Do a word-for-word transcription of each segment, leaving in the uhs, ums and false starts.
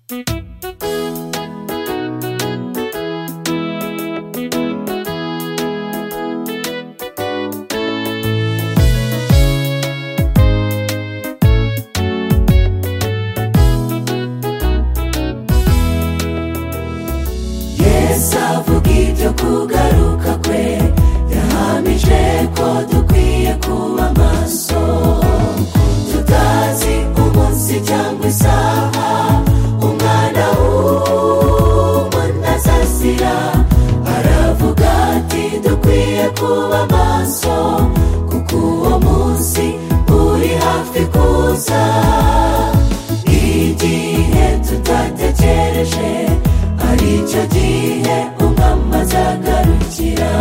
avuga ibyo kugaruka kwe, yahamije ko dukwiye kuba maso, tutazi umunsi cyangwa isaha umwana w'umuntu azazira. Aravuga ati dukwiye kuba maso, kuko uwo munsi uri hafi kuza. Igihe tutatekereje aricyo gihe umwami azagarukira.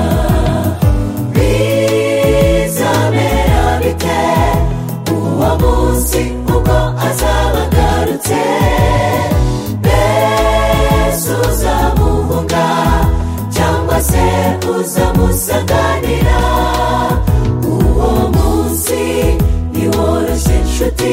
Bizamera bite uwo munsi ubwo azaba agarutse? Mbese uzamuhunga cyangwa se uzamusanganira? Uwo munsi ntiworoshye nshuti,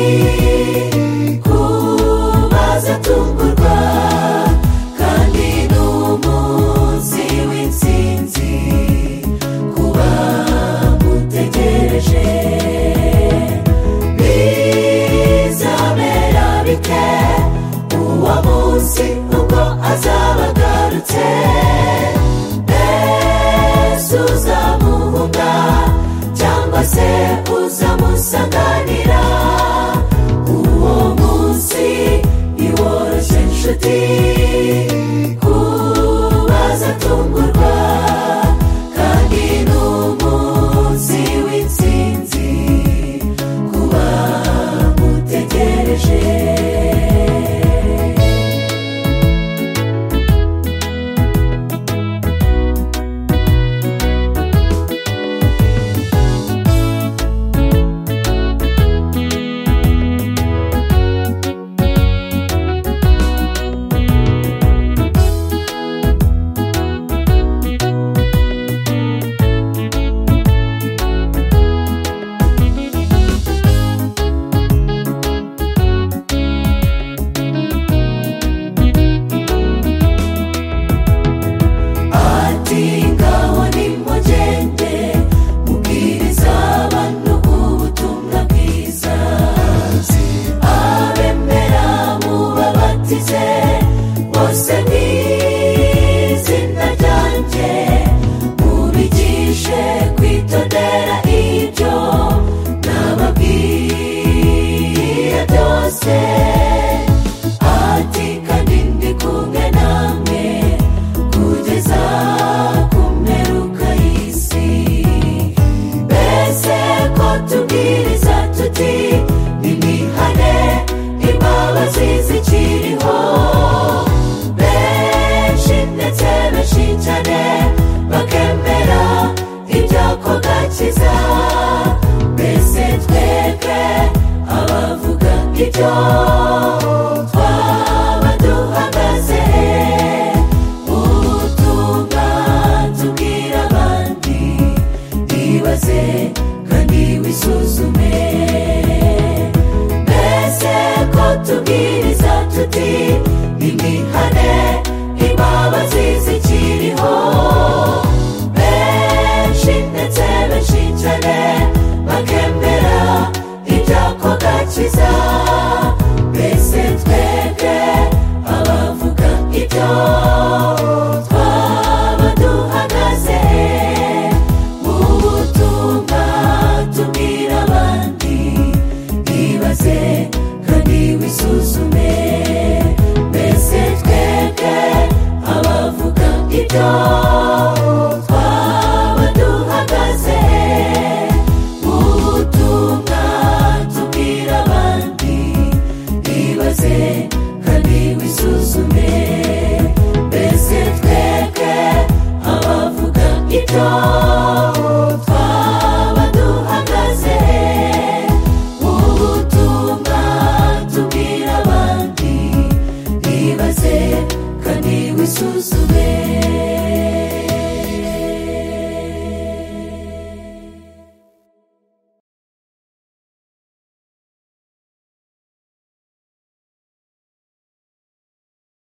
kubaza tungurwa, kandi n'umunsi w'intsinzi kuba mutegereje. Bizamera bite uwo munsi ubwo azaba agarutse? Mbese uzamuhunga cyangwa se uzamusanganira? Uwo munsi ntiworoshye nshuti, kubaza tungurwa, kandi n'umunsi w'intsinzi kuba mutegereje. Bose n'izina ryanjye, mubigishe kwitondera ibyo nababwiye byose. Ati kandi ndi kumwe namwe kugeza ku mperuka y'isi. Mbese ko tubwiriza tuti nimwihane imbabazi zikiriho? Benshi ndetse benshi cyane bakemera iby'ako gakiza. Mbese twebwe abavuga ibyo twaba duhagaze ubutumwa tubwira abandi? Ibaze kandi wisuzume. Mbese ko tubwiriza tuti nimwihane imbabazi zikiriho? Benshi ndetse benshi cyane bakemera iby'ako gakiza.